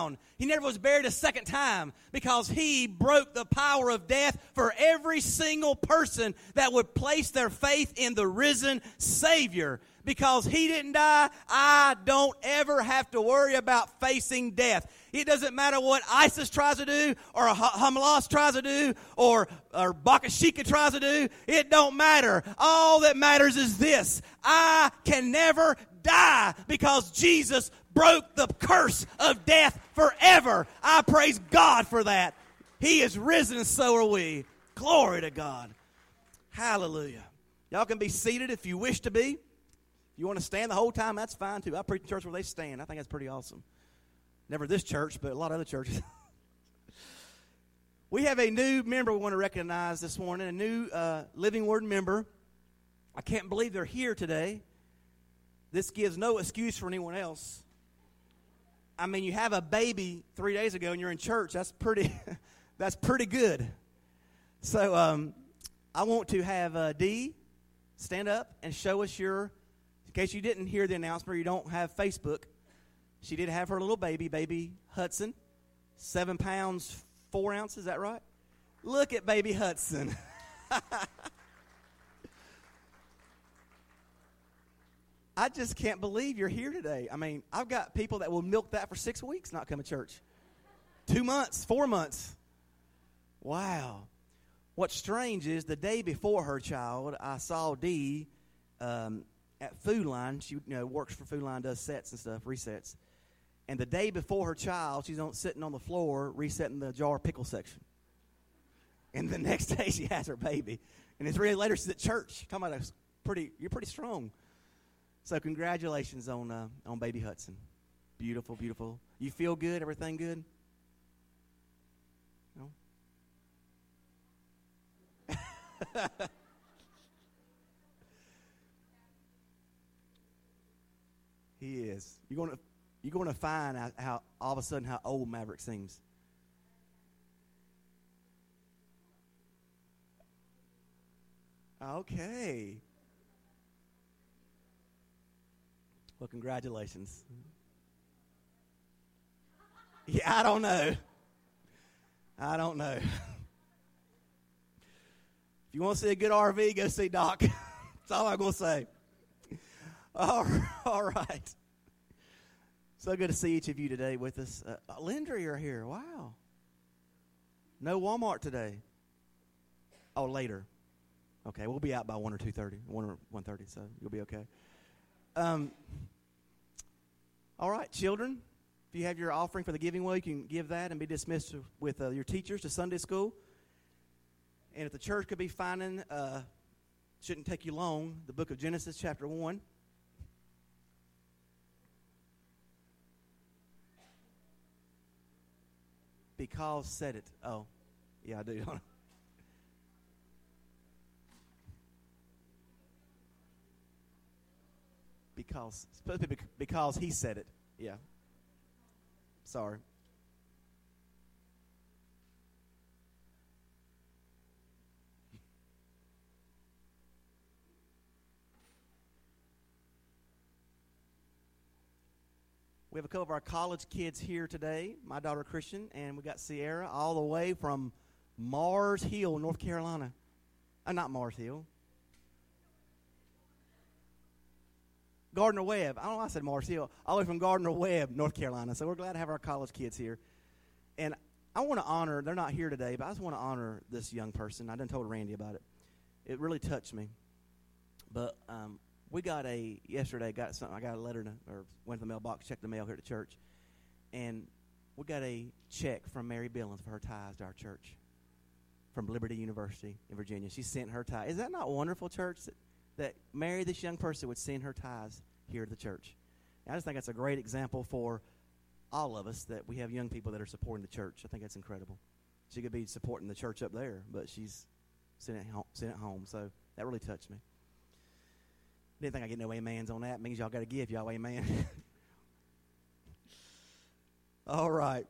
ground. He never was buried a second time because he broke the power of death for every single person that would place their faith in the risen Savior. Because he didn't die, I don't ever have to worry about facing death. It doesn't matter what ISIS tries to do, or Hamas tries to do, or Bakashika tries to do. It don't matter. All that matters is this: I can never die because Jesus broke the curse of death forever. I praise God for that. He is risen, and so are we. Glory to God. Hallelujah. Y'all can be seated if you wish to be. You want to stand the whole time, that's fine too. I preach in church where they stand. I think that's pretty awesome. Never this church, but a lot of other churches. We have a new member we want to recognize this morning, a new Living Word member. I can't believe they're here today. This gives no excuse for anyone else. I mean, you have a baby 3 days ago and you're in church. That's pretty that's pretty good. So I want to have Dee stand up and show us your... In case you didn't hear the announcement or you don't have Facebook, she did have her little baby Hudson, 7 pounds, 4 ounces, is that right? Look at baby Hudson. I just can't believe you're here today. I mean, I've got people that will milk that for 6 weeks, not come to church. 2 months, 4 months. Wow. What's strange is the day before her child, I saw Dee at Food Line. She works for Food Line, does sets and stuff, resets. And the day before her child, she's sitting on the floor resetting the jar pickle section. And the next day she has her baby. And it's really later she's at church. Talking about you're pretty strong. So congratulations on baby Hudson. Beautiful, beautiful. You feel good? Everything good? No? He is. You're going to find out how all of a sudden how old Maverick seems. Okay. Well, congratulations. Yeah, I don't know. If you want to see a good RV, go see Doc. That's all I'm going to say. All right. So good to see each of you today with us. Linda, you're here. Wow. No Walmart today. Oh, later. Okay, we'll be out by 1 or 2:30, 1 or 1:30, so you'll be okay. All right, children, if you have your offering for the giving well, you can give that and be dismissed with your teachers to Sunday school. And if the church could be finding, shouldn't take you long, the book of Genesis chapter 1. Because said it. Oh, yeah, I do. Supposed to be because he said it. Yeah. Sorry. We have a couple of our college kids here today. My daughter, Christian, and we got Sierra all the way from Mars Hill, North Carolina. Not Mars Hill. Gardner Webb. I don't know why I said Mars Hill. All the way from Gardner Webb, North Carolina. So we're glad to have our college kids here. And I want to honor, they're not here today, but I just want to honor this young person. I done told Randy about it. It really touched me. But we got yesterday, I got a letter, or went to the mailbox, checked the mail here at the church, and we got a check from Mary Billings for her tithes to our church from Liberty University in Virginia. She sent her tithes. Is that not wonderful, church, that Mary, this young person, would send her tithes here to the church? And I just think that's a great example for all of us that we have young people that are supporting the church. I think that's incredible. She could be supporting the church up there, but she's sent it home. So that really touched me. Didn't think I'd get no amens on that. It means y'all got to give y'all amen. All right.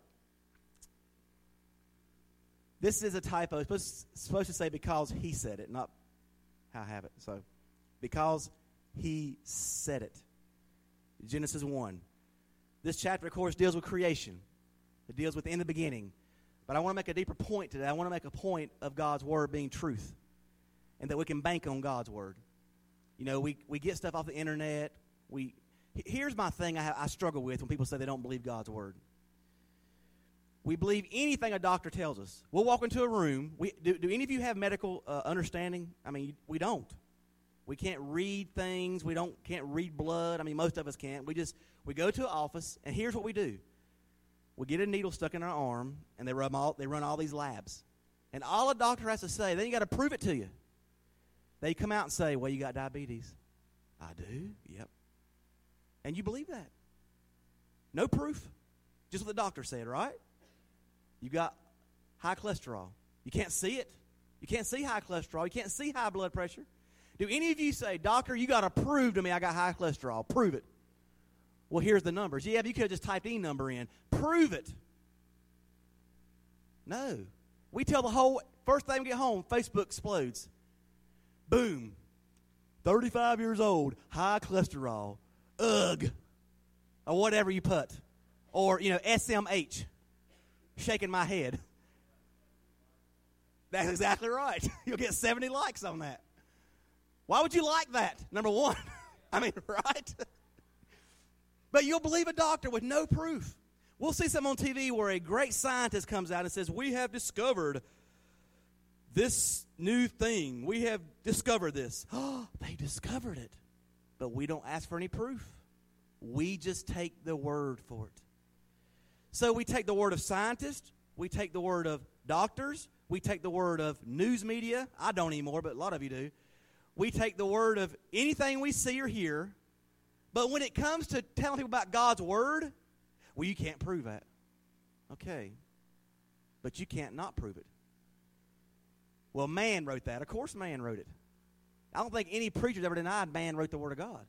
This is a typo. It's supposed to say because he said it, not how I have it. So, because he said it. Genesis 1. This chapter, of course, deals with creation. It deals with in the beginning. But I want to make a deeper point today. I want to make a point of God's Word being truth and that we can bank on God's Word. You know, we get stuff off the internet. Here's my thing I struggle with when people say they don't believe God's Word. We believe anything a doctor tells us. We'll walk into a room. Do any of you have medical understanding? I mean, we don't. We can't read things. Can't read blood. I mean, most of us can't. We go to an office, and here's what we do. We get a needle stuck in our arm, and they run all these labs. And all a doctor has to say, they ain't got to prove it to you. They come out and say, well, you got diabetes. I do? Yep. And you believe that. No proof. Just what the doctor said, right? You got high cholesterol. You can't see it. You can't see high cholesterol. You can't see high blood pressure. Do any of you say, doctor, you got to prove to me I got high cholesterol. Prove it. Well, here's the numbers. Yeah, but you could have just typed any number in. Prove it. No. We tell the whole, first thing we get home, Facebook explodes. Boom. 35 years old, high cholesterol. Ugh. Or whatever you put. Or, SMH. Shaking my head. That's exactly right. You'll get 70 likes on that. Why would you like that? Number one. I mean, right? But you'll believe a doctor with no proof. We'll see something on TV where a great scientist comes out and says, we have discovered this new thing. We have discovered this. Oh, they discovered it. But we don't ask for any proof. We just take the word for it. So we take the word of scientists. We take the word of doctors. We take the word of news media. I don't anymore, but a lot of you do. We take the word of anything we see or hear. But when it comes to telling people about God's word, well, you can't prove that. Okay. But you can't not prove it. Well, man wrote that. Of course man wrote it. I don't think any preacher's ever denied man wrote the word of God.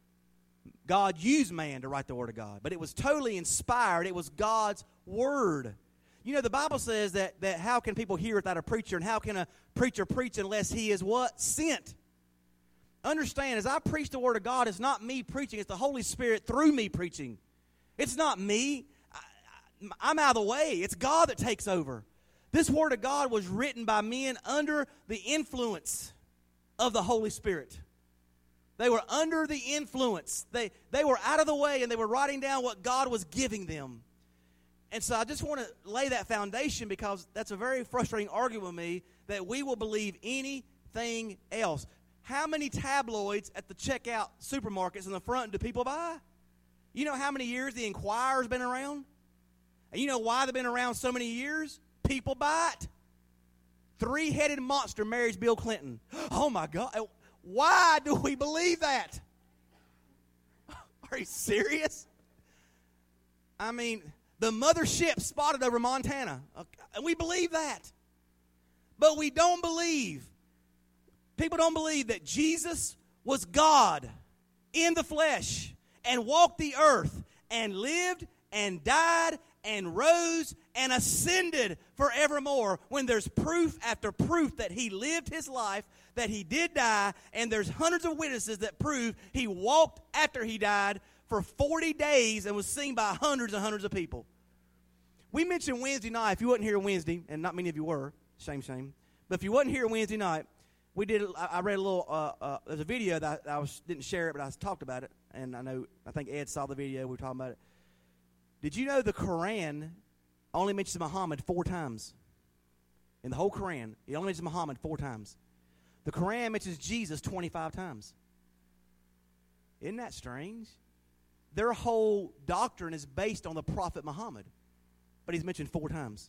God used man to write the word of God. But it was totally inspired. It was God's word. You know, the Bible says that how can people hear without a preacher, and how can a preacher preach unless he is what? Sent. Understand, as I preach the word of God, it's not me preaching. It's the Holy Spirit through me preaching. It's not me. I'm out of the way. It's God that takes over. This word of God was written by men under the influence of the Holy Spirit. They were under the influence. They were out of the way, and they were writing down what God was giving them. And so I just want to lay that foundation, because that's a very frustrating argument with me, that we will believe anything else. How many tabloids at the checkout supermarkets in the front do people buy? You know how many years the Enquirer's been around? And you know why they've been around so many years? People buy it. Three-headed monster marries Bill Clinton. Oh, my God. Why do we believe that? Are you serious? I mean, the mothership spotted over Montana. And we believe that. But we don't believe. People don't believe that Jesus was God in the flesh and walked the earth and lived and died and rose and ascended forevermore, when there's proof after proof that he lived his life, that he did die, and there's hundreds of witnesses that prove he walked after he died for 40 days and was seen by hundreds and hundreds of people. We mentioned Wednesday night. If you wasn't here Wednesday, and not many of you were, shame. But if you wasn't here Wednesday night, I read a little, there's a video that didn't share it, but I talked about it. And I think Ed saw the video. We were talking about it. Did you know the Quran only mentions Muhammad 4 times? In the whole Quran, it only mentions Muhammad 4 times. The Quran mentions Jesus 25 times. Isn't that strange? Their whole doctrine is based on the Prophet Muhammad. But he's mentioned 4 times.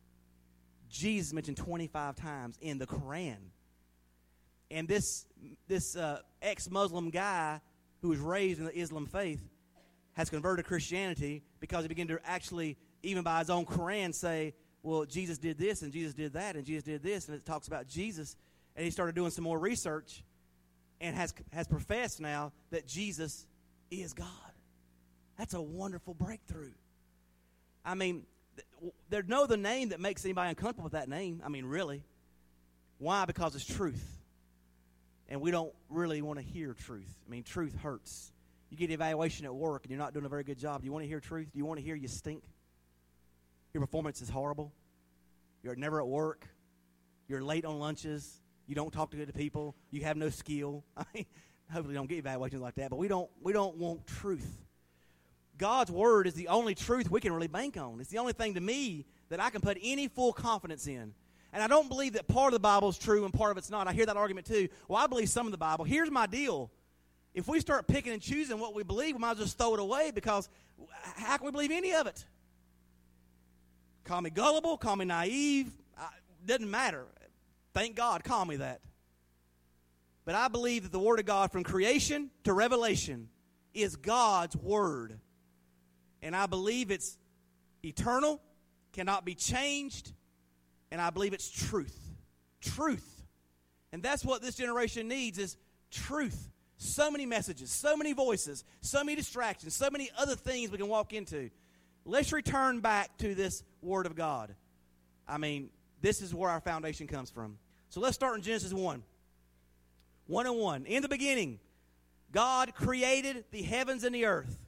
Jesus mentioned 25 times in the Quran. And this ex-Muslim guy who was raised in the Islam faith has converted to Christianity because he began to actually, even by his own Quran, say, well, Jesus did this, and Jesus did that, and Jesus did this, and it talks about Jesus. And he started doing some more research and has professed now that Jesus is God. That's a wonderful breakthrough. I mean, there's no other name that makes anybody uncomfortable with that name. I mean, really. Why? Because it's truth. And we don't really want to hear truth. I mean, truth hurts. You get an evaluation at work and you're not doing a very good job. Do you want to hear truth? Do you want to hear you stink? Your performance is horrible. You're never at work. You're late on lunches. You don't talk to good people. You have no skill. I mean, hopefully don't get evaluations like that, but we don't want truth. God's word is the only truth we can really bank on. It's the only thing to me that I can put any full confidence in. And I don't believe that part of the Bible is true and part of it's not. I hear that argument too. Well, I believe some of the Bible. Here's my deal. If we start picking and choosing what we believe, we might as well just throw it away, because how can we believe any of it? Call me gullible, call me naive. Doesn't matter. Thank God, call me that. But I believe that the Word of God from creation to revelation is God's Word. And I believe it's eternal, cannot be changed, and I believe it's truth. Truth. And that's what this generation needs, is truth. So many messages, so many voices, so many distractions, so many other things we can walk into. Let's return back to this Word of God. I mean, this is where our foundation comes from. So let's start in Genesis 1. 1:1. In the beginning, God created the heavens and the earth.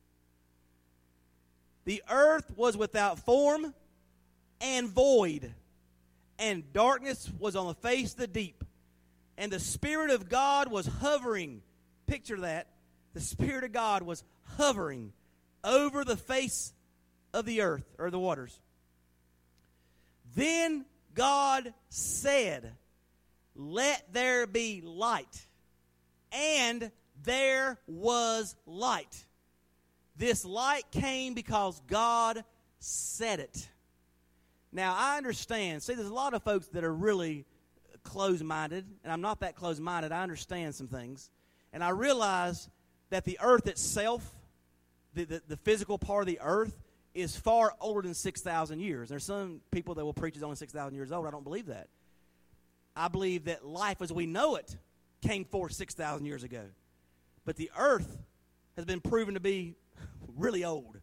The earth was without form and void, and darkness was on the face of the deep. And the Spirit of God was hovering. Picture that. The Spirit of God was hovering over the face of the earth, or the waters. Then God said, "Let there be light." And there was light. This light came because God said it. Now, I understand. See, there's a lot of folks that are really closed-minded, and I'm not that closed-minded. I understand some things. And I realize that the earth itself, the physical part of the earth, is far older than 6,000 years. There's some people that will preach it's only 6,000 years old. I don't believe that. I believe that life as we know it came forth 6,000 years ago. But the earth has been proven to be really old.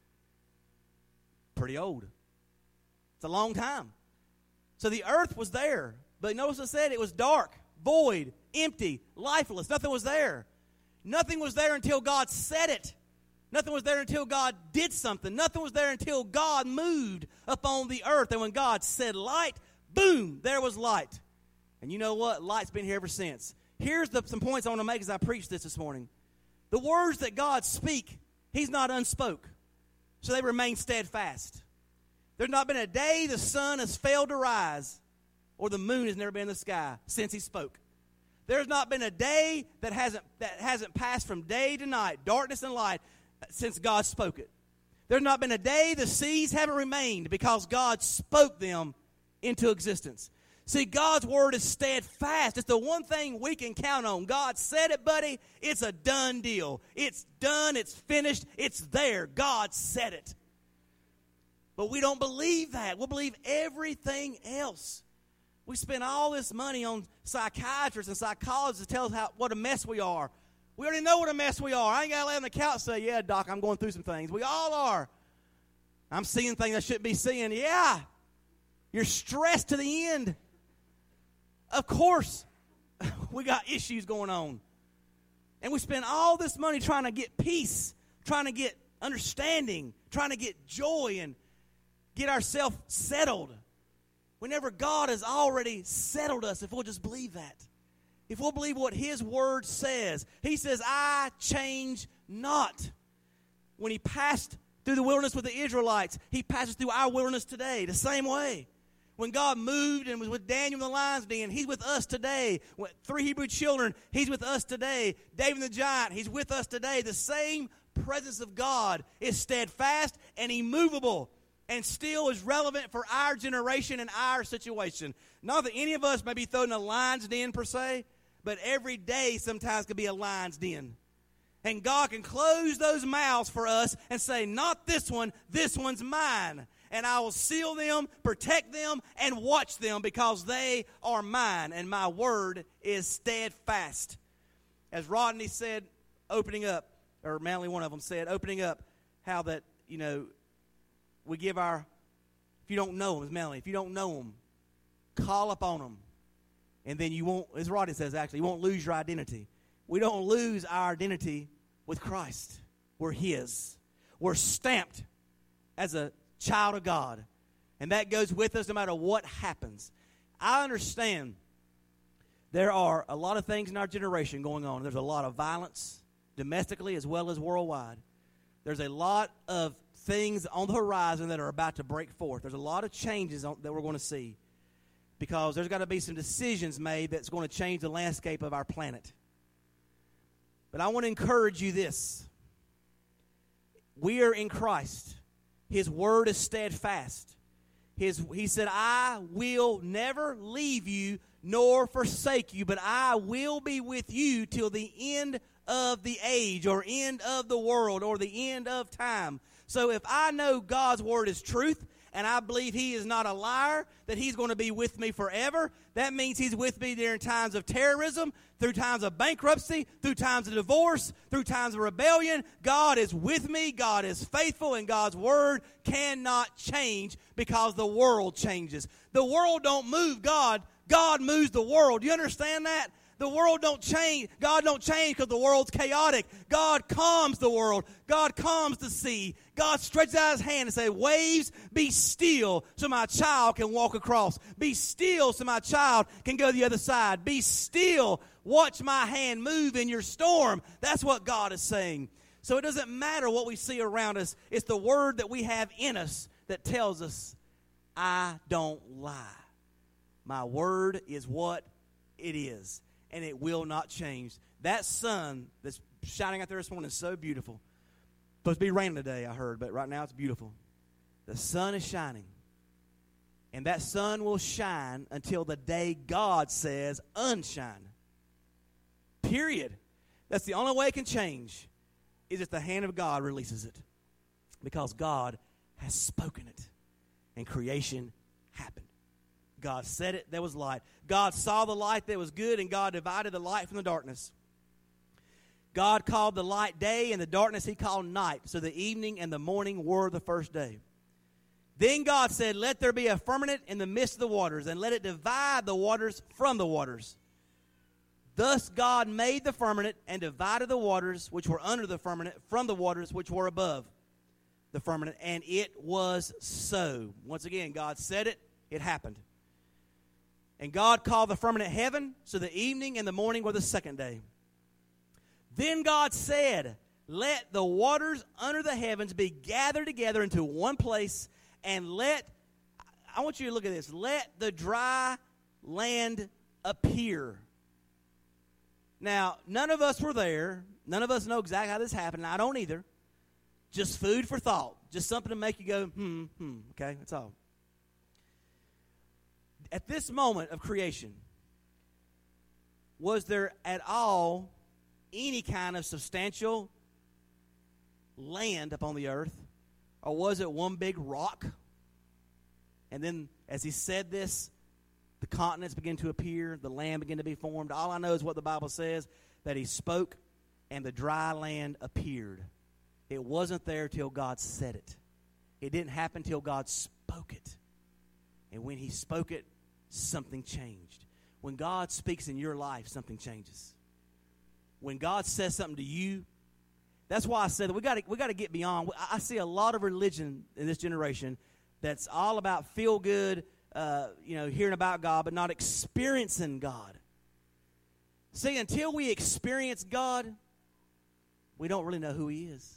Pretty old. It's a long time. So the earth was there. But notice it said it was dark, void, empty, lifeless. Nothing was there. Nothing was there until God said it. Nothing was there until God did something. Nothing was there until God moved upon the earth. And when God said light, boom, there was light. And you know what? Light's been here ever since. Here's some points I want to make as I preach this morning. The words that God speak, He's not unspoke. So they remain steadfast. There's not been a day the sun has failed to rise or the moon has never been in the sky since He spoke. There's not been a day that hasn't passed from day to night, darkness and light, since God spoke it. There's not been a day the seas haven't remained because God spoke them into existence. See, God's word is steadfast. It's the one thing we can count on. God said it, buddy. It's a done deal. It's done. It's finished. It's there. God said it. But we don't believe that. We'll believe everything else. We spend all this money on psychiatrists and psychologists to tell us what a mess we are. We already know what a mess we are. I ain't got to lay on the couch and say, "Yeah, doc, I'm going through some things." We all are. I'm seeing things I shouldn't be seeing. Yeah. You're stressed to the end. Of course, we got issues going on. And we spend all this money trying to get peace, trying to get understanding, trying to get joy and get ourselves settled. Whenever God has already settled us, if we'll just believe that. If we'll believe what His Word says. He says, "I change not." When He passed through the wilderness with the Israelites, He passes through our wilderness today the same way. When God moved and was with Daniel in the lion's den, He's with us today. 3 Hebrew children, He's with us today. David the giant, He's with us today. The same presence of God is steadfast and immovable and still is relevant for our generation and our situation. Not that any of us may be thrown in a lion's den per se, but every day sometimes could be a lion's den. And God can close those mouths for us and say, "Not this one, this one's mine. And I will seal them, protect them, and watch them because they are mine, and my word is steadfast." As Rodney said, opening up, or Manley, one of them said, opening up, how that, we give if you don't know them, as Manley, if you don't know them, call upon them. And then you won't, as Rodney says actually, you won't lose your identity. We don't lose our identity with Christ. We're His. We're stamped as a child of God. And that goes with us no matter what happens. I understand there are a lot of things in our generation going on. There's a lot of violence domestically as well as worldwide. There's a lot of things on the horizon that are about to break forth. There's a lot of changes that we're going to see because there's got to be some decisions made that's going to change the landscape of our planet. But I want to encourage you this. We are in Christ. His word is steadfast. He said, I will never leave you nor forsake you, but I will be with you till the end of the age or end of the world or the end of time. So if I know God's word is truth and I believe he is not a liar, that he's going to be with me forever, that means he's with me during times of terrorism, through times of bankruptcy, through times of divorce, through times of rebellion. God is with me. God is faithful, and God's word cannot change because the world changes. The world don't move God. God moves the world. Do you understand that? The world don't change. God don't change because the world's chaotic. God calms the world. God calms the sea. God stretches out his hand and says, waves, be still so my child can walk across. Be still so my child can go the other side. Be still. Watch my hand move in your storm. That's what God is saying. So it doesn't matter what we see around us. It's the word that we have in us that tells us, I don't lie. My word is what it is. And it will not change. That sun that's shining out there this morning is so beautiful. Supposed to be raining today, I heard, but right now it's beautiful. The sun is shining. And that sun will shine until the day God says unshine. Period. That's the only way it can change, is if the hand of God releases it. Because God has spoken it. And creation happened. God said it, there was light. God saw the light that was good, and God divided the light from the darkness. God called the light day, and the darkness he called night. So the evening and the morning were the first day. Then God said, let there be a firmament in the midst of the waters, and let it divide the waters from the waters. Thus God made the firmament and divided the waters which were under the firmament from the waters which were above the firmament. And it was so. Once again, God said it, it happened. And God called the firmament heaven, so the evening and the morning were the second day. Then God said, let the waters under the heavens be gathered together into one place, and I want you to look at this, let the dry land appear. Now, none of us were there. None of us know exactly how this happened, and I don't either. Just food for thought. Just something to make you go, okay, that's all. At this moment of creation, was there at all any kind of substantial land upon the earth? Or was it one big rock? And then as he said this, the continents began to appear, the land began to be formed. All I know is what the Bible says, that he spoke and the dry land appeared. It wasn't there till God said it. It didn't happen till God spoke it. And when he spoke it, something changed. When God speaks in your life, something changes. When God says something to you, that's why I said that we got to get beyond. I see a lot of religion in this generation that's all about feel good, hearing about God, but not experiencing God. See, until we experience God, we don't really know who he is.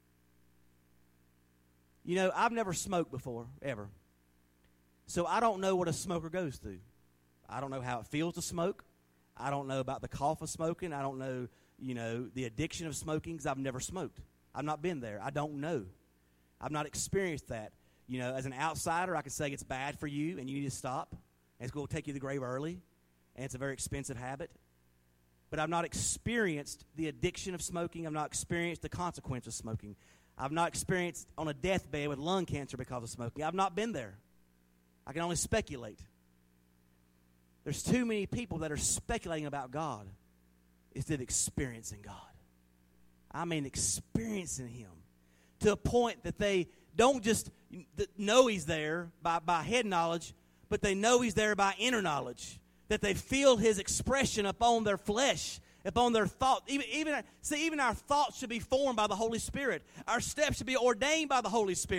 You know, I've never smoked before, ever. So I don't know what a smoker goes through. I don't know how it feels to smoke. I don't know about the cough of smoking. I don't know, the addiction of smoking because I've never smoked. I've not been there. I don't know. I've not experienced that. As an outsider, I can say it's bad for you and you need to stop. And it's going to take you to the grave early. And it's a very expensive habit. But I've not experienced the addiction of smoking. I've not experienced the consequence of smoking. I've not experienced on a deathbed with lung cancer because of smoking. I've not been there. I can only speculate. There's too many people that are speculating about God instead of experiencing God. I mean experiencing him to a point that they don't just know he's there by head knowledge, but they know he's there by inner knowledge, that they feel his expression upon their flesh, upon their thought. Even our thoughts should be formed by the Holy Spirit. Our steps should be ordained by the Holy Spirit.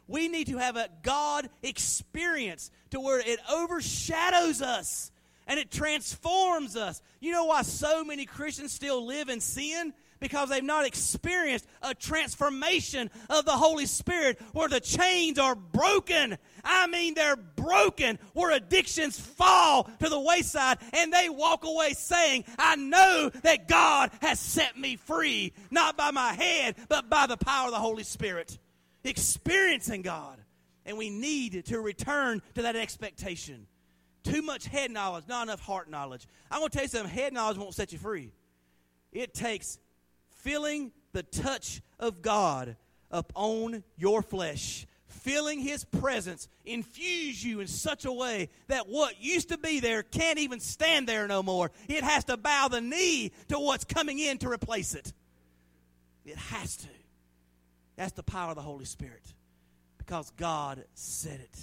We need to have a God experience to where it overshadows us and it transforms us. You know why so many Christians still live in sin? Because they've not experienced a transformation of the Holy Spirit where the chains are broken. I mean, they're broken, where addictions fall to the wayside and they walk away saying, I know that God has set me free, not by my head, but by the power of the Holy Spirit. Experiencing God. And we need to return to that expectation. Too much head knowledge, not enough heart knowledge. I'm going to tell you something, head knowledge won't set you free. It takes feeling the touch of God upon your flesh. Feeling His presence infuse you in such a way that what used to be there can't even stand there no more. It has to bow the knee to what's coming in to replace it. It has to. That's the power of the Holy Spirit. Because God said it.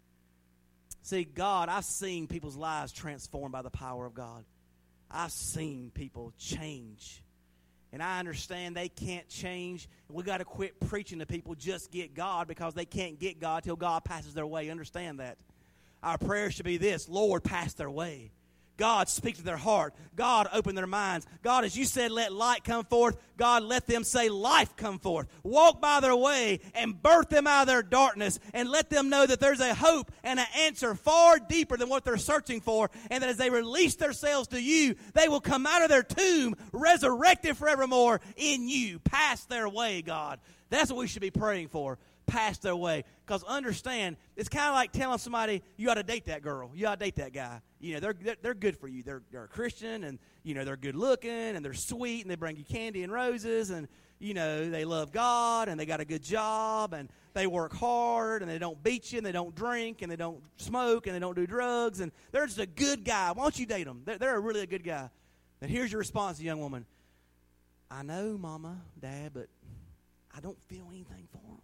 See, God, I've seen people's lives transformed by the power of God. I've seen people change. And I understand they can't change. We got to quit preaching to people just get God, because they can't get God till God passes their way. Understand that. Our prayer should be this: Lord, pass their way. God, speak to their heart. God, open their minds. God, as you said, let light come forth. God, let them say life come forth. Walk by their way and birth them out of their darkness, and let them know that there's a hope and an answer far deeper than what they're searching for, and that as they release themselves to you, they will come out of their tomb resurrected forevermore in you. Pass their way, God. That's what we should be praying for. Pass their way. Because understand, it's kind of like telling somebody, you ought to date that girl, you ought to date that guy. You know, they're good for you. They're a Christian, and you know, they're good looking, and they're sweet, and they bring you candy and roses, and you know, they love God, and they got a good job, and they work hard, and they don't beat you, and they don't drink, and they don't smoke, and they don't do drugs, and they're just a good guy. Why don't you date them? They're a really a good guy. And here's your response, young woman: I know, Mama, Dad, but I don't feel anything for them.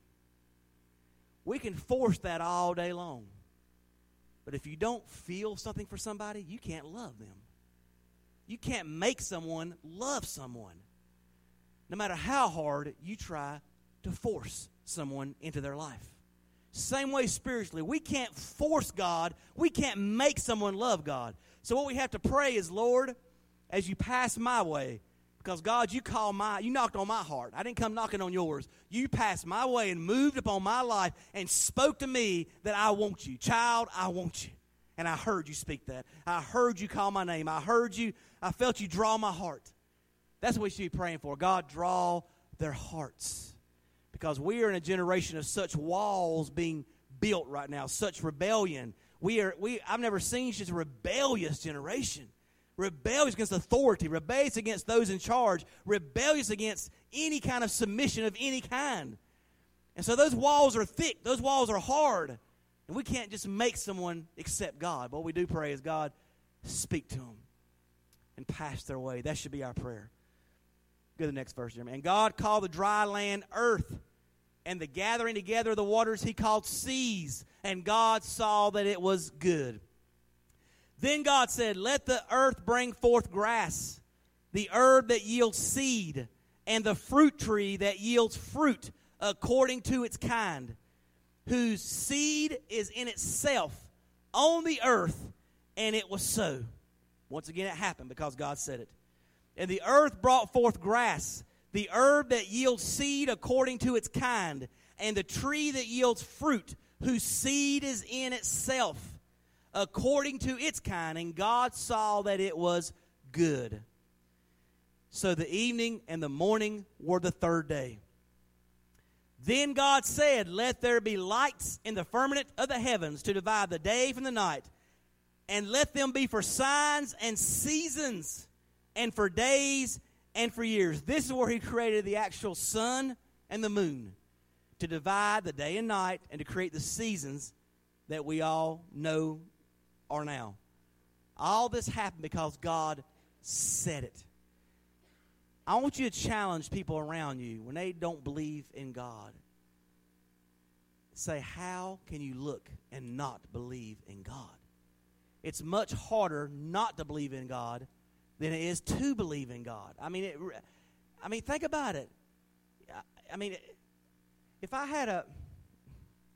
We can force that all day long. But if you don't feel something for somebody, you can't love them. You can't make someone love someone. No matter how hard you try to force someone into their life. Same way spiritually. We can't force God. We can't make someone love God. So what we have to pray is, Lord, as you pass my way, because, God, you knocked on my heart. I didn't come knocking on yours. You passed my way and moved upon my life and spoke to me that I want you. Child, I want you. And I heard you speak that. I heard you call my name. I felt you draw my heart. That's what we should be praying for. God, draw their hearts. Because we are in a generation of such walls being built right now, such rebellion. I've never seen such a rebellious generation. Rebellious against authority, rebellious against those in charge, rebellious against any kind of submission of any kind. And so those walls are thick, those walls are hard, and we can't just make someone accept God. But what we do pray is, God, speak to them and pass their way. That should be our prayer. Go to the next verse, Jeremy. And God called the dry land earth, and the gathering together of the waters He called seas, and God saw that it was good. Then God said, let the earth bring forth grass, the herb that yields seed, and the fruit tree that yields fruit according to its kind, whose seed is in itself on the earth. And it was so. Once again, it happened because God said it. And the earth brought forth grass, the herb that yields seed according to its kind, and the tree that yields fruit, whose seed is in itself according to its kind, and God saw that it was good. So the evening and the morning were the third day. Then God said, let there be lights in the firmament of the heavens to divide the day from the night, and let them be for signs and seasons, and for days and for years. This is where He created the actual sun and the moon, to divide the day and night, and to create the seasons that we all know are now. All this happened because God said it. I want you to challenge people around you when they don't believe in God. Say, how can you look and not believe in God? It's much harder not to believe in God than it is to believe in God. I mean, think about it. I mean, if I had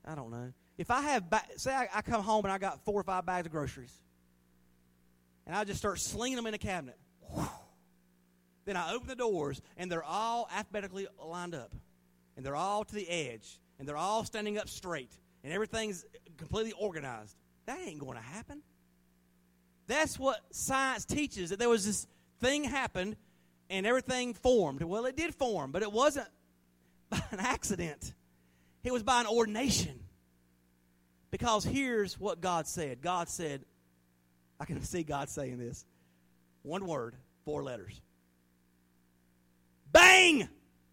I don't know. If I have, say I come home and I got 4 or 5 bags of groceries, and I just start slinging them in a cabinet. Then I open the doors, and they're all alphabetically lined up, and they're all to the edge, and they're all standing up straight, and everything's completely organized. That ain't going to happen. That's what science teaches, that there was this thing happened, and everything formed. Well, it did form, but it wasn't by an accident. It was by an ordination. Because here's what God said. God said, I can see God saying this. One word, 4 letters. Bang!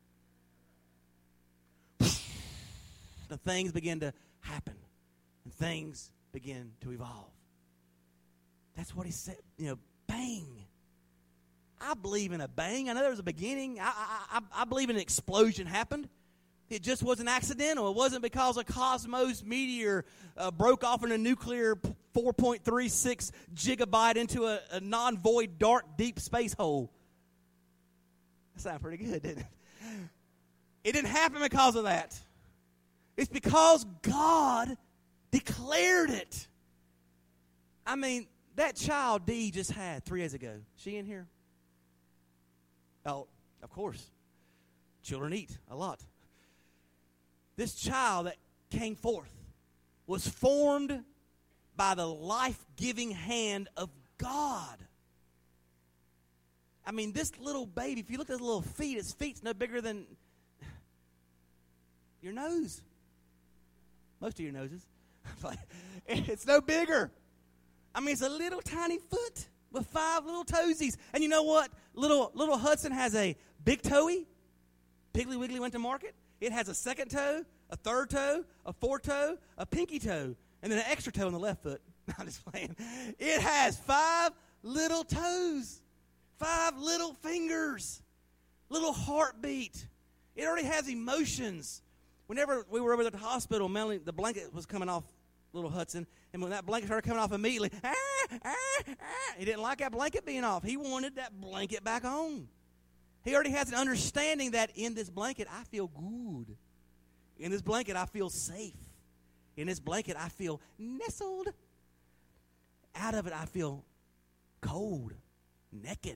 The things begin to happen. And things begin to evolve. That's what he said. Bang. I believe in a bang. I know there was a beginning. I believe an explosion happened. It just wasn't accidental. It wasn't because a cosmos meteor broke off in a nuclear 4.36 gigabyte into a non-void, dark, deep space hole. That sounded pretty good, didn't it? It didn't happen because of that. It's because God declared it. I mean, that child Dee just had 3 days ago. She in here? Oh, of course. Children eat a lot. This child that came forth was formed by the life-giving hand of God. I mean, this little baby, if you look at his little feet, his feet's no bigger than your nose. Most of your noses. It's no bigger. I mean, it's a little tiny foot with 5 little toesies. And you know what? Little Hudson has a big toey. Piggly Wiggly went to market. It has a second toe, a third toe, a fourth toe, a pinky toe, and then an extra toe on the left foot. I'm just playing. It has 5 little toes, 5 little fingers, little heartbeat. It already has emotions. Whenever we were over at the hospital, Melanie, the blanket was coming off little Hudson, and when that blanket started coming off immediately, he didn't like that blanket being off. He wanted that blanket back on. He already has an understanding that in this blanket, I feel good. In this blanket, I feel safe. In this blanket, I feel nestled. Out of it, I feel cold, naked.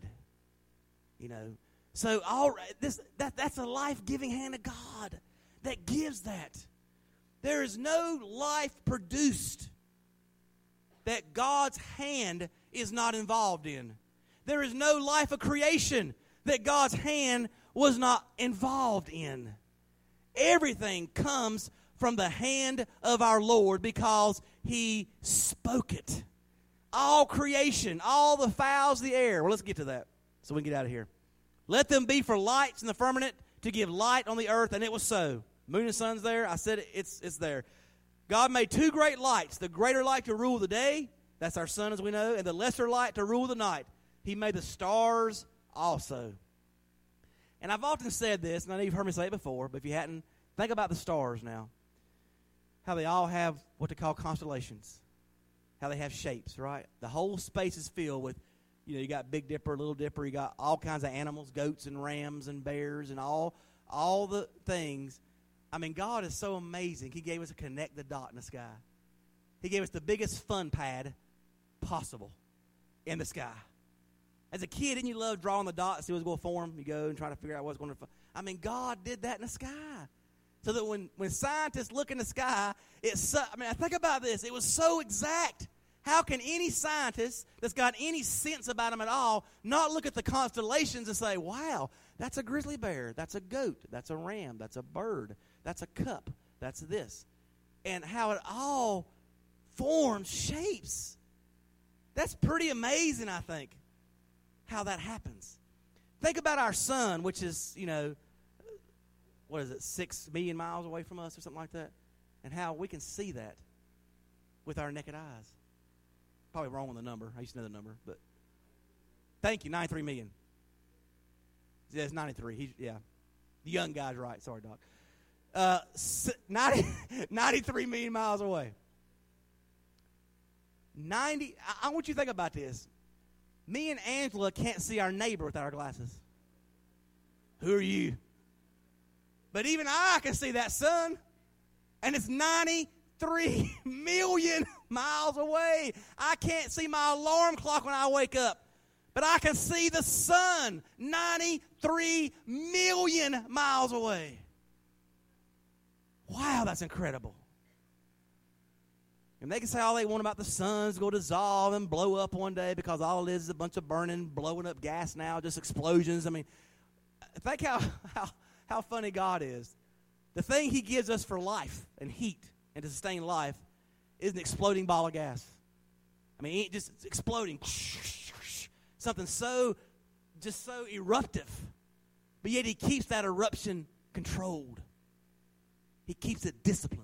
So that's a life-giving hand of God that gives that. There is no life produced that God's hand is not involved in. There is no life of creation that God's hand was not involved in. Everything comes from the hand of our Lord because He spoke it. All creation, all the fowls of the air. Well, let's get to that so we can get out of here. Let them be for lights in the firmament to give light on the earth, and it was so. Moon and sun's there. I said it's there. God made 2 great lights. The greater light to rule the day, that's our sun as we know, and the lesser light to rule the night. He made the stars also. And I've often said this, and I know you've heard me say it before, but if you hadn't, think about the stars now. How they all have what they call constellations. How they have shapes, right? The whole space is filled with, you got Big Dipper, Little Dipper, you got all kinds of animals, goats and rams and bears and all the things. I mean, God is so amazing. He gave us a connect the dot in the sky. He gave us the biggest fun pad possible in the sky. As a kid, didn't you love drawing the dots, see what's going to form? You go and try to figure out what's going to form. I mean, God did that in the sky. So that when scientists look in the sky, I think about this. It was so exact. How can any scientist that's got any sense about them at all not look at the constellations and say, wow, that's a grizzly bear, that's a goat, that's a ram, that's a bird, that's a cup, that's this. And how it all forms shapes. That's pretty amazing, I think, how that happens. Think about our sun, which is, 6 million miles away from us or something like that, and how we can see that with our naked eyes. Probably wrong on the number. I used to know the number, but thank you, 93 million. Yeah, it's 93. The young guy's right. Sorry, Doc. 93 million miles away. I want you to think about this. Me and Angela can't see our neighbor without our glasses. Who are you? But even I can see that sun And it's 93 million miles away. I can't see my alarm clock when I wake up, but I can see the sun 93 million miles away. Wow, that's incredible. And they can say all they want about the sun's going to dissolve and blow up one day because all it is a bunch of burning, blowing up gas now, just explosions. I mean, think how funny God is. The thing he gives us for life and heat and to sustain life is an exploding ball of gas. I mean, it just exploding. Something so eruptive. But yet he keeps that eruption controlled. He keeps it disciplined.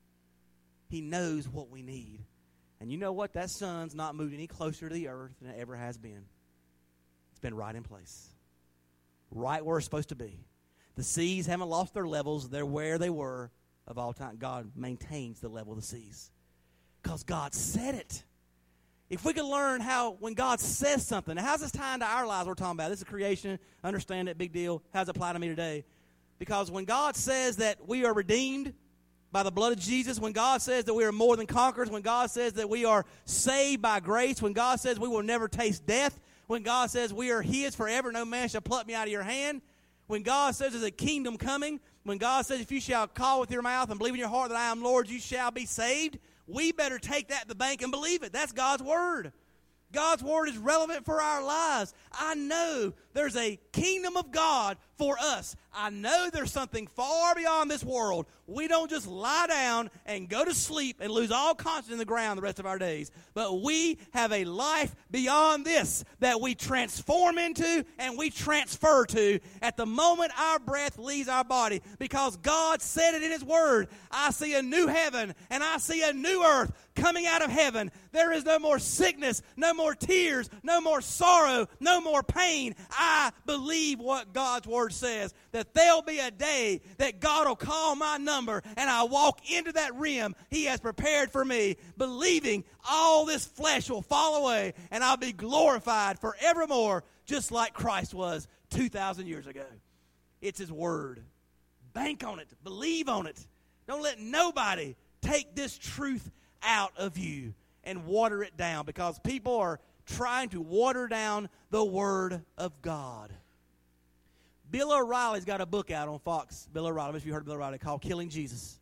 He knows what we need. And you know what? That sun's not moved any closer to the earth than it ever has been. It's been right in place. Right where it's supposed to be. The seas haven't lost their levels. They're where they were of all time. God maintains the level of the seas. Because God said it. If we could learn how, when God says something, now how's this tie into our lives we're talking about? This is creation. Understand it, big deal. How does it apply to me today? Because when God says that we are redeemed by the blood of Jesus, when God says that we are more than conquerors, when God says that we are saved by grace, when God says we will never taste death, when God says we are his forever, no man shall pluck me out of your hand, when God says there's a kingdom coming, when God says if you shall call with your mouth and believe in your heart that I am Lord, you shall be saved, we better take that to the bank and believe it. That's God's word. God's word is relevant for our lives. I know there's a kingdom of God for us. I know there's something far beyond this world. We don't just lie down and go to sleep and lose all conscience in the ground the rest of our days. But we have a life beyond this that we transform into and we transfer to at the moment our breath leaves our body. Because God said it in his word. I see a new heaven and I see a new earth coming out of heaven. There is no more sickness, no more tears, no more sorrow, no more pain. I believe what God's word says, that there'll be a day that God will call my number and I walk into that rim he has prepared for me, believing all this flesh will fall away and I'll be glorified forevermore, just like Christ was 2,000 years ago. It's his word. Bank on it. Believe on it. Don't let nobody take this truth out of you and water it down, because people are trying to water down the word of God. Bill O'Reilly's got a book out on Fox. Bill O'Reilly, if you heard of Bill O'Reilly, called Killing Jesus.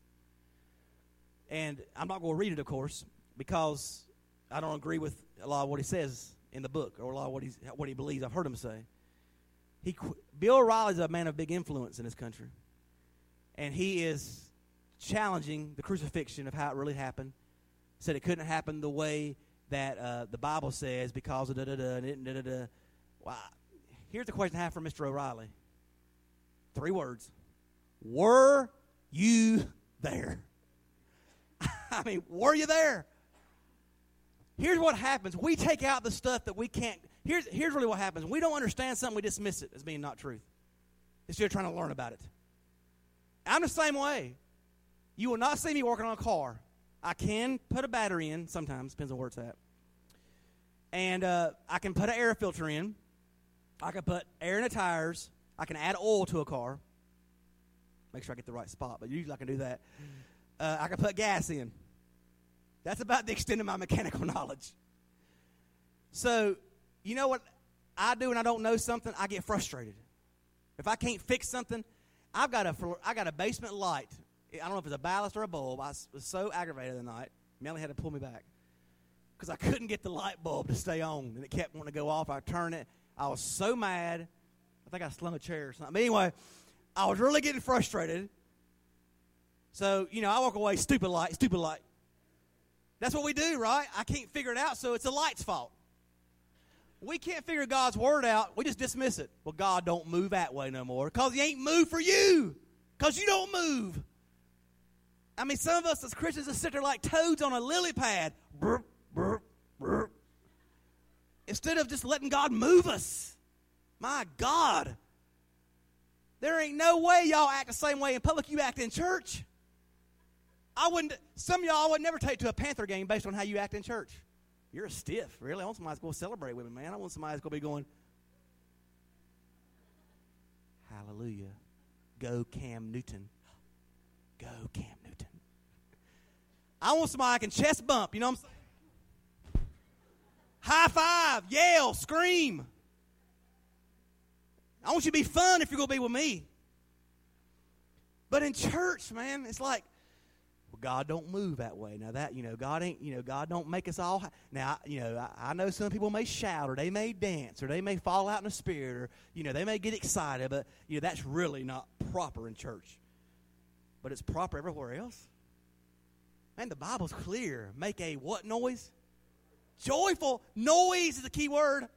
And I'm not going to read it, of course, because I don't agree with a lot of what he says in the book or a lot of what he believes. I've heard him say. Bill O'Reilly's a man of big influence in this country. And he is challenging the crucifixion of how it really happened. Said it couldn't happen the way that the Bible says because of da-da-da and da-da-da. Well, here's the question I have for Mr. O'Reilly. 3 words. Were you there? I mean, were you there? Here's what happens. We take out the stuff that we can't. Here's really what happens. We don't understand something, we dismiss it as being not truth. Instead of trying to learn about it. I'm the same way. You will not see me working on a car. I can put a battery in sometimes, depends on where it's at. And I can put an air filter in. I can put air in the tires. I can add oil to a car. Make sure I get the right spot, but usually I can do that. I can put gas in. That's about the extent of my mechanical knowledge. So, you know what I do when I don't know something? I get frustrated. If I can't fix something, I got a basement light. I don't know if it's a ballast or a bulb. I was so aggravated the night. Melly had to pull me back because I couldn't get the light bulb to stay on, and it kept wanting to go off. I turned it. I was so mad. I think I slung a chair or something. But anyway, I was really getting frustrated. So, I walk away, stupid light. That's what we do, right? I can't figure it out, so it's the light's fault. We can't figure God's word out. We just dismiss it. Well, God don't move that way no more because he ain't moved for you because you don't move. I mean, some of us as Christians just sit there like toads on a lily pad. Burp, burp, burp. Instead of just letting God move us. My God. There ain't no way y'all act the same way in public you act in church. Some of y'all I would never take to a Panther game based on how you act in church. You're a stiff, really. I want somebody to go celebrate with me, man. I want somebody that's going to be going, hallelujah. Go Cam Newton. Go Cam Newton. I want somebody I can chest bump, you know what I'm saying? High five, yell, scream. I want you to be fun if you're going to be with me. But in church, man, it's like, well, God don't move that way. Now that, God ain't, God don't make us all. Now, I know some people may shout, or they may dance, or they may fall out in the spirit, or, they may get excited, but, that's really not proper in church. But it's proper everywhere else. Man, the Bible's clear. Make a what noise? Joyful. Noise is the key word.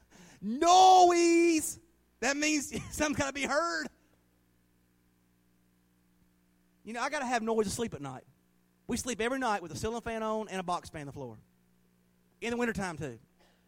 Noise. That means something's got to be heard. I got to have noise to sleep at night. We sleep every night with a ceiling fan on and a box fan on the floor. In the wintertime, too.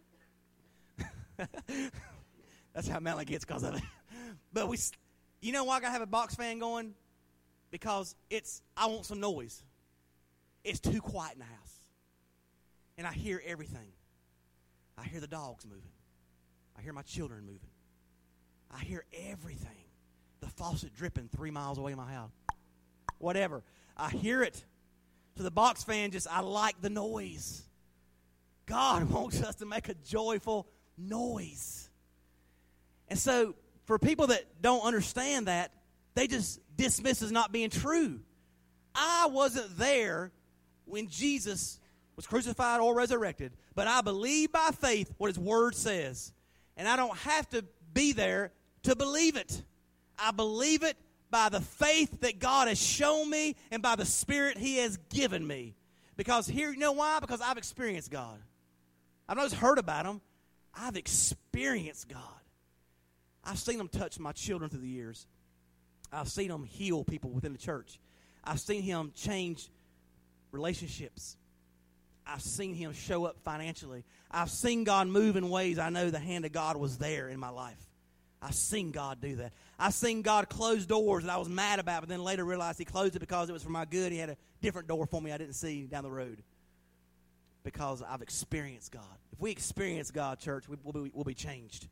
That's how Melanie gets because of it. But why I got to have a box fan going? Because I want some noise. It's too quiet in the house. And I hear everything. I hear the dogs moving. I hear my children moving. I hear everything. The faucet dripping 3 miles away in my house. Whatever. I hear it. So the box fan I like the noise. God wants us to make a joyful noise. And so for people that don't understand that, they just dismiss as not being true. I wasn't there when Jesus was crucified or resurrected, but I believe by faith what his word says. And I don't have to be there to believe it. I believe it by the faith that God has shown me and by the Spirit he has given me. Because here, you know why? Because I've experienced God. I've not just heard about him. I've experienced God. I've seen him touch my children through the years. I've seen him heal people within the church. I've seen him change relationships. I've seen him show up financially. I've seen God move in ways I know the hand of God was there in my life. I've seen God do that. I've seen God close doors that I was mad about, but then later realized he closed it because it was for my good. He had a different door for me I didn't see down the road. Because I've experienced God. If we experience God, church, we'll be changed.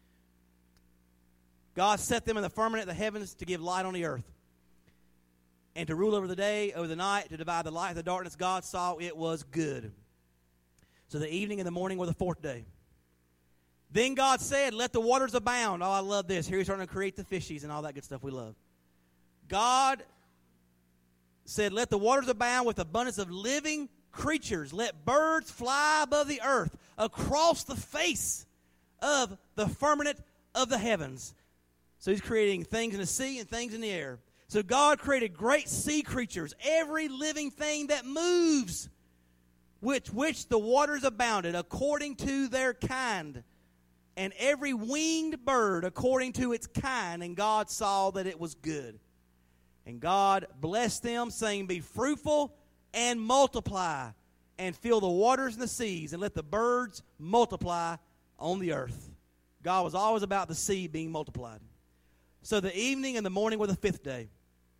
God set them in the firmament of the heavens to give light on the earth, and to rule over the day, over the night, to divide the light and the darkness. God saw it was good. So the evening and the morning were the fourth day. Then God said, let the waters abound. Oh, I love this. Here he's starting to create the fishies and all that good stuff we love. God said, let the waters abound with abundance of living creatures. Let birds fly above the earth across the face of the firmament of the heavens. So he's creating things in the sea and things in the air. So God created great sea creatures, every living thing that moves, which the waters abounded according to their kind, and every winged bird according to its kind. And God saw that it was good. And God blessed them, saying, be fruitful and multiply, and fill the waters and the seas, and let the birds multiply on the earth. God was always about the seed being multiplied. So the evening and the morning were the fifth day.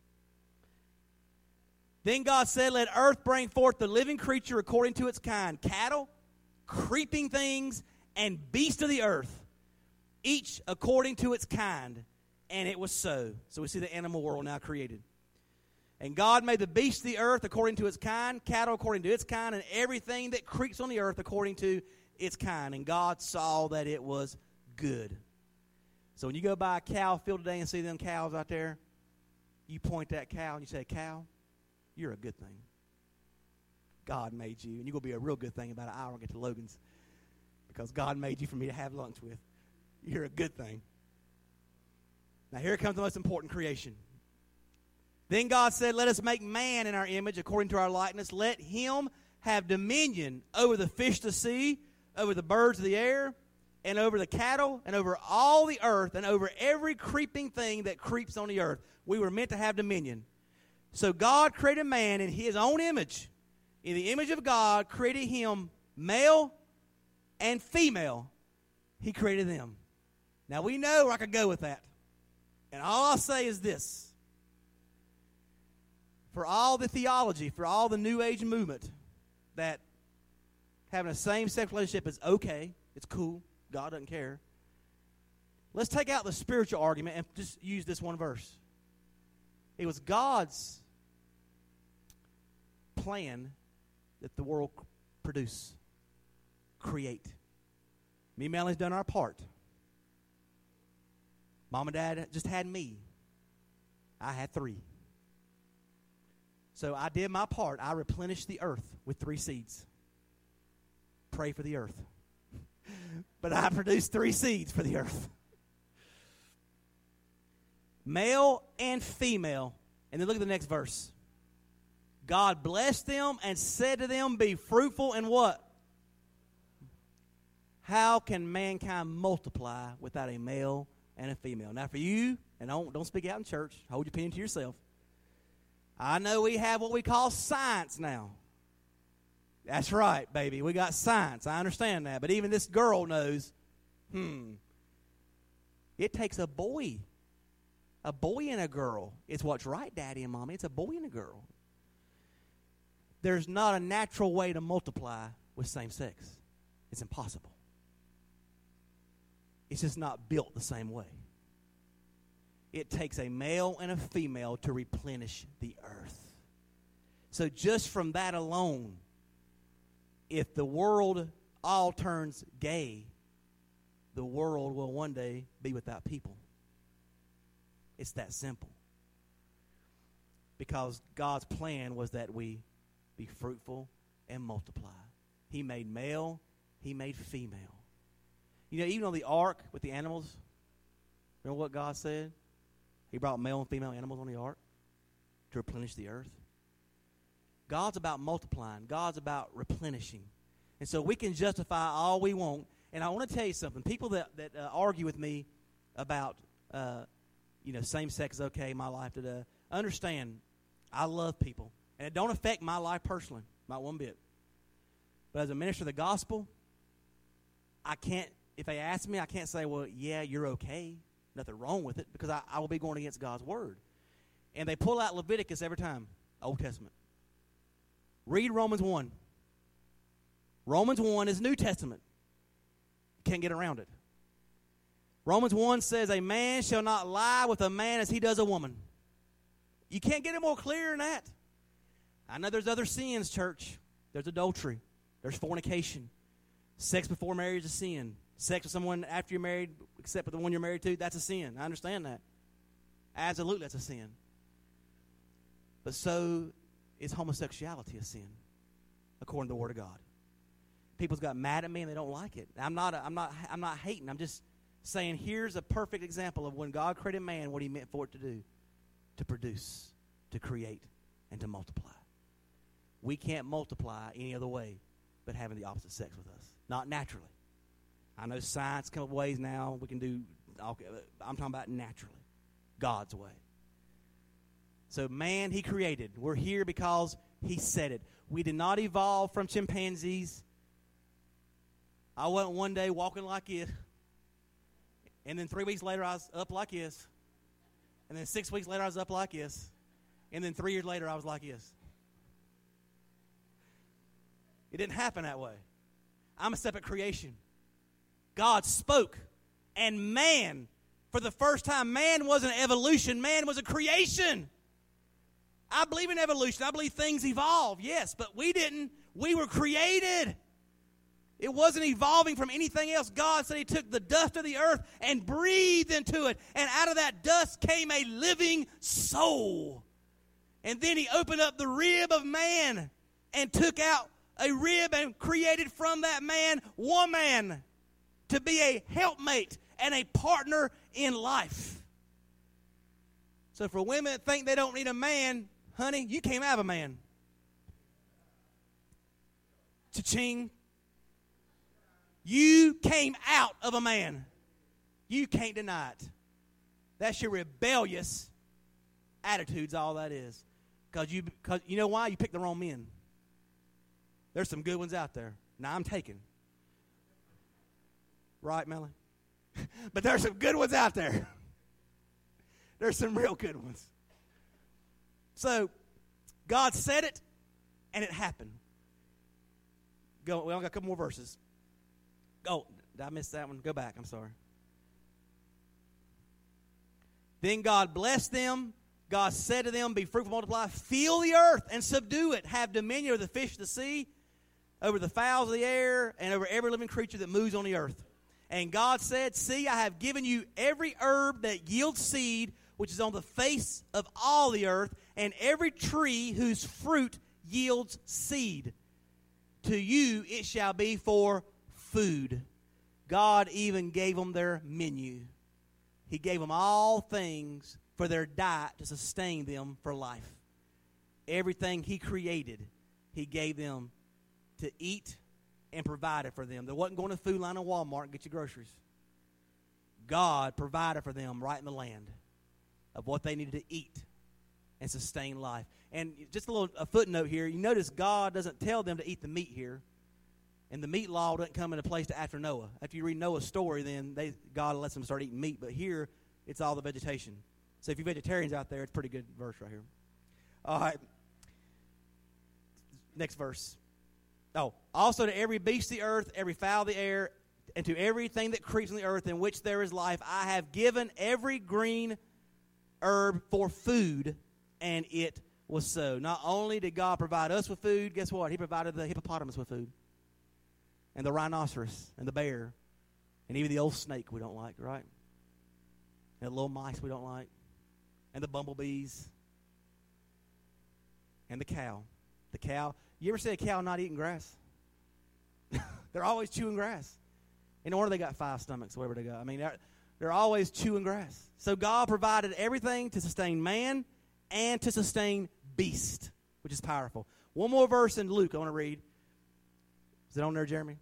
Then God said, let earth bring forth the living creature according to its kind, cattle, creeping things, and beasts of the earth, each according to its kind. And it was so. So we see the animal world now created. And God made the beasts of the earth according to its kind, cattle according to its kind, and everything that creeps on the earth according to its kind. And God saw that it was good. So when you go by a cow field today and see them cows out there, you point that cow and you say, cow, you're a good thing. God made you, and you're going to be a real good thing about an hour and get to Logan's, because God made you for me to have lunch with. You're a good thing. Now here comes the most important creation. Then God said, let us make man in our image according to our likeness. Let him have dominion over the fish of the sea, over the birds of the air, and over the cattle, and over all the earth, and over every creeping thing that creeps on the earth. We were meant to have dominion. So God created man in his own image. In the image of God, created him male and female. He created them. Now we know where I could go with that. And all I'll say is this. For all the theology, for all the New Age movement, that having a same-sex relationship is okay, it's cool, God doesn't care. Let's take out the spiritual argument and just use this one verse. It was God's plan that the world produce, create. Me and Melanie's done our part. Mom and Dad just had me. I had 3. So I did my part. I replenished the earth with 3 seeds. Pray for the earth. But I produced 3 seeds for the earth. Male and female. And then look at the next verse. God blessed them and said to them, be fruitful and what? How can mankind multiply without a male and a female? Now for you, and don't speak out in church, hold your opinion to yourself. I know we have what we call science now. That's right, baby. We got science. I understand that. But even this girl knows, it takes a boy and a girl. It's what's right, Daddy and Mommy. It's a boy and a girl. There's not a natural way to multiply with same sex. It's impossible. It's just not built the same way. It takes a male and a female to replenish the earth. So just from that alone, if the world all turns gay, the world will one day be without people. It's that simple. Because God's plan was that we be fruitful and multiply. He made male, he made female. You know, even on the ark with the animals, remember what God said? He brought male and female animals on the ark to replenish the earth. God's about multiplying. God's about replenishing. And so we can justify all we want. And I want to tell you something. People that argue with me about, same sex is okay, my life today. Understand, I love people. And it don't affect my life personally, not one bit. But as a minister of the gospel, I can't, if they ask me, I can't say, well, yeah, you're okay. Nothing wrong with it, because I will be going against God's word. And they pull out Leviticus every time, Old Testament. Read Romans 1. Romans 1 is New Testament. Can't get around it. Romans 1 says, a man shall not lie with a man as he does a woman. You can't get it more clear than that. I know there's other sins, church. There's adultery. There's fornication. Sex before marriage is a sin. Sex with someone after you're married, except with the one you're married to, that's a sin. I understand that. Absolutely, that's a sin. But so is homosexuality a sin, according to the Word of God. People's got mad at me and they don't like it. I'm not hating. I'm just saying here's a perfect example of when God created man, what he meant for it to do. To produce, to create, and to multiply. We can't multiply any other way but having the opposite sex with us. Not naturally. I know science come up ways now. We can do, I'm talking about naturally. God's way. So man, he created. We're here because he said it. We did not evolve from chimpanzees. I wasn't one day walking like this, and then 3 weeks later I was up like this, and then 6 weeks later I was up like this, and then 3 years later I was like this. It didn't happen that way. I'm a separate creation. God spoke, and man, for the first time, man wasn't evolution, man was a creation. I believe in evolution. I believe things evolve, yes, but we didn't. We were created. It wasn't evolving from anything else. God said he took the dust of the earth and breathed into it, and out of that dust came a living soul. And then he opened up the rib of man and took out a rib and created from that man woman to be a helpmate and a partner in life. So for women that think they don't need a man, honey, you came out of a man. Cha-ching. You came out of a man. You can't deny it. That's your rebellious attitude's all that is. Because you know why? You picked the wrong men. There's some good ones out there. Now I'm taking. Right, Melanie? But there's some good ones out there. There's some real good ones. So, God said it, and it happened. We only got a couple more verses. Oh, did I miss that one? Go back. I'm sorry. Then God blessed them God said to them, be fruitful, multiply, fill the earth and subdue it. Have dominion over the fish of the sea, over the fowls of the air, and over every living creature that moves on the earth. And God said, see, I have given you every herb that yields seed, which is on the face of all the earth, and every tree whose fruit yields seed. To you it shall be for food. God even gave them their menu. He gave them all things for their diet to sustain them for life. Everything He created, He gave them to eat and provided for them. They wasn't going to the food line at Walmart and get your groceries. God provided for them right in the land of what they needed to eat and sustain life. And just a footnote here, you notice God doesn't tell them to eat the meat here. And the meat law doesn't come into place to after Noah. After you read Noah's story, then God lets them start eating meat. But here, it's all the vegetation. So if you're vegetarians out there, it's a pretty good verse right here. All right. Next verse. Oh, also to every beast of the earth, every fowl of the air, and to everything that creeps on the earth in which there is life, I have given every green herb for food, and it was so. Not only did God provide us with food, guess what? He provided the hippopotamus with food, and the rhinoceros, and the bear, and even the old snake we don't like, right? And the little mice we don't like, and the bumblebees, and the cow. The cow. You ever see a cow not eating grass? They're always chewing grass. And no wonder they got 5 stomachs, whatever they got. I mean, they're always chewing grass. So God provided everything to sustain man and to sustain beast, which is powerful. One more verse in Luke I want to read. Is it on there, Jeremy?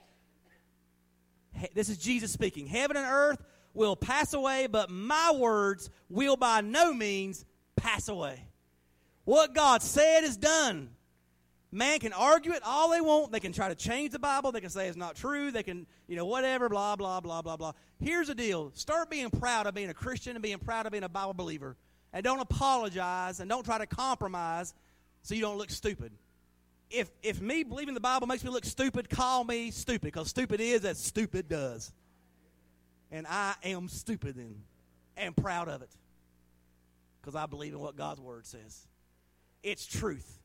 This is Jesus speaking. Heaven and earth will pass away, but my words will by no means pass away. What God said is done. Man can argue it all they want. They can try to change the Bible. They can say it's not true. They can, whatever, blah, blah, blah, blah, blah. Here's the deal. Start being proud of being a Christian and being proud of being a Bible believer. And don't apologize and don't try to compromise so you don't look stupid. If me believing the Bible makes me look stupid, call me stupid, because stupid is as stupid does. And I am stupid then and proud of it because I believe in what God's Word says. It's truth.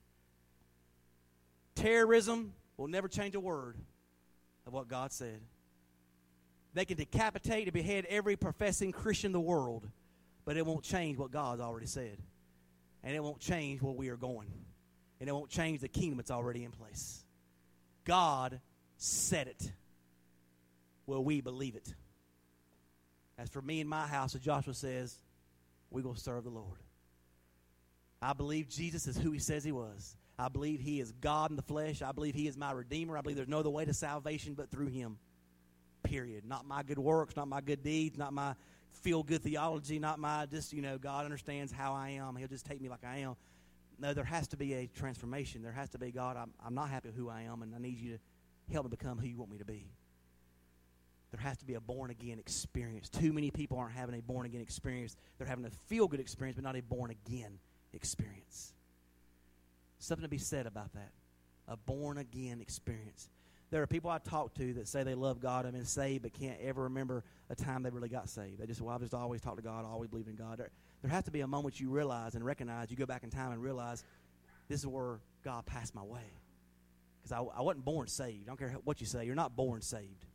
Terrorism will never change a word of what God said. They can decapitate and behead every professing Christian in the world, but it won't change what God's already said. And it won't change where we are going. And it won't change the kingdom that's already in place. God said it. Will we believe it? As for me and my house, as Joshua says, we're going to serve the Lord. I believe Jesus is who He says He was. I believe He is God in the flesh. I believe He is my Redeemer. I believe there's no other way to salvation but through Him. Period. Not my good works, not my good deeds, not my feel-good theology, not my God understands how I am. He'll just take me like I am. No, there has to be a transformation. There has to be, God, I'm not happy with who I am, and I need you to help me become who you want me to be. There has to be a born-again experience. Too many people aren't having a born-again experience. They're having a feel-good experience, but not a born-again experience. Something to be said about that. A born-again experience. There are people I talk to that say they love God and been saved but can't ever remember a time they really got saved. They just, I've just always talked to God, I always believed in God. There has to be a moment you realize and recognize, you go back in time and realize this is where God passed my way. Because I wasn't born saved. I don't care what you say. You're not born saved.